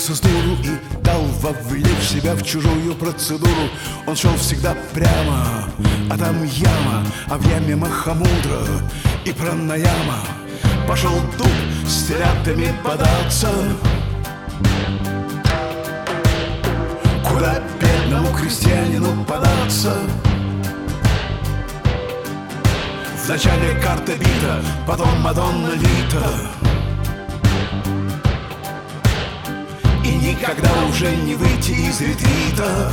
Влюбился с дуру и дал вовлечь себя в чужую процедуру. Он шел всегда прямо, а там яма, а в яме Махамудра и пранаяма. Пошел дуб с телятами податься, куда бедному крестьянину податься. Вначале карта бита, потом Мадонна Лита, и никогда уже не выйти из ретрита.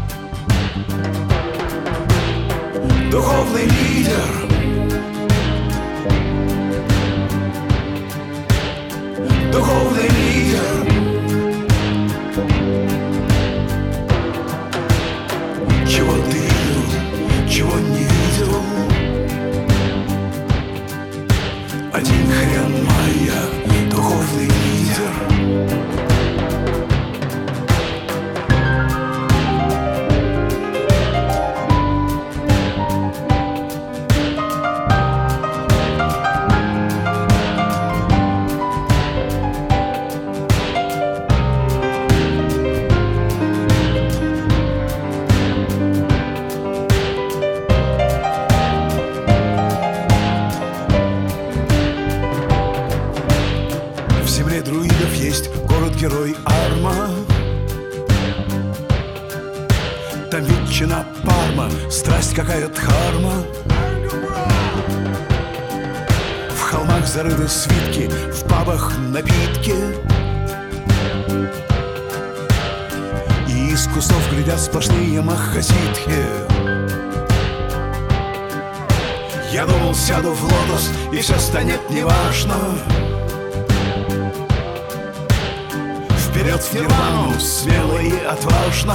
Духовный лидер, духовный лидер, чего ты видел, чего не видел. Один хрен моя, духовный лидер. Друидов есть город-герой Арма. Там ветчина Парма, страсть какая дхарма. В холмах зарыты свитки, в пабах напитки, и из кустов глядят сплошные махасидхи. Я думал, сяду в лотос, и все станет неважно. Вперед в нирвану, смело и отважно.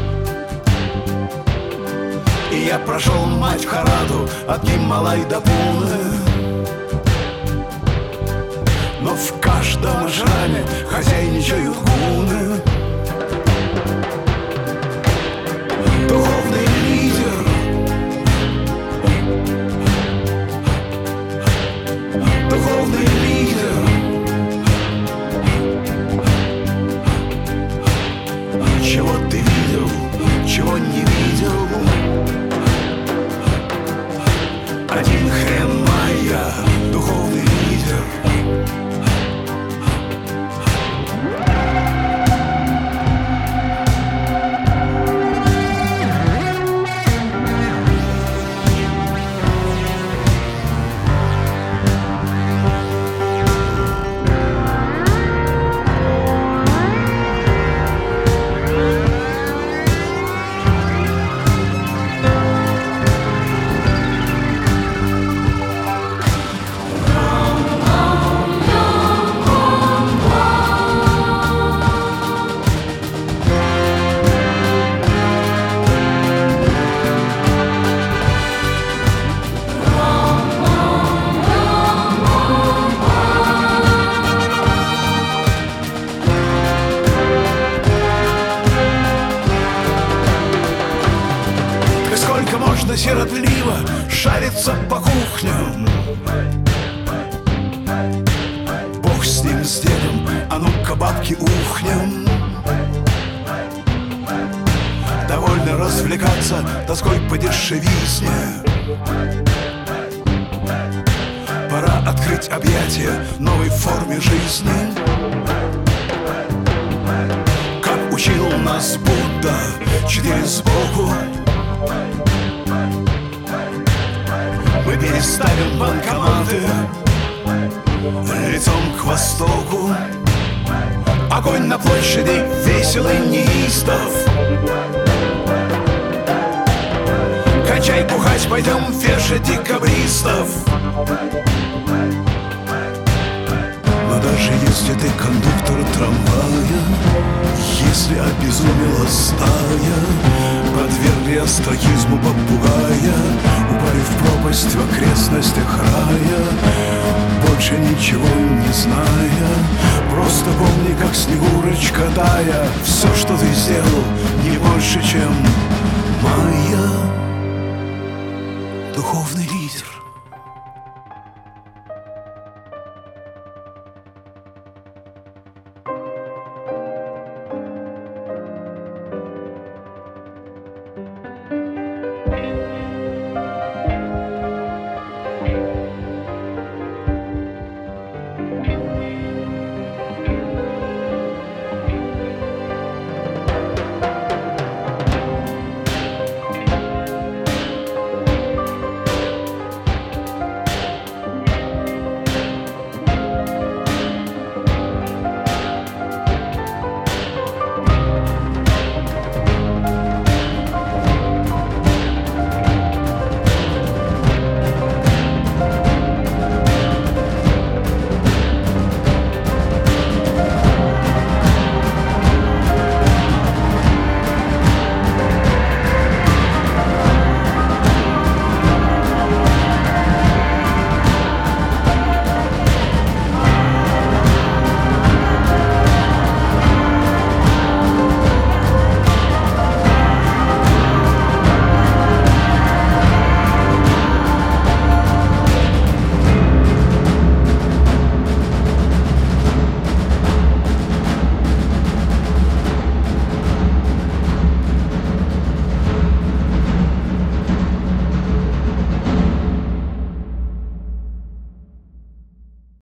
И я прошел мать Хараду от Гималай до Пуны. Но в каждом ашраме хозяйничают гуны. Духовный лидер, духовный лидер. Чего ты видел, чего не видел. Один хрен моя, духовный лидер. Сиротливо шарится по кухням. Бог с ним, с дедом, а ну-ка, бабки, ухнем. Довольно развлекаться тоской по дешевизне. Пора открыть объятия новой форме жизни. Как учил нас Будда, 4 сбоку. Мы переставим банкоматы лицом к востоку. Огонь на площади веселый неистов. Кончай бухать, пойдем вешать декабристов. Но даже если ты кондуктор трамвая, если обезумела стая, подвергли астракизму попугая, упали в пропасть в окрестностях рая, больше ничего не зная, просто помни, как Снегурочка тая. Все, что ты сделал, не больше, чем моя духовный лидер.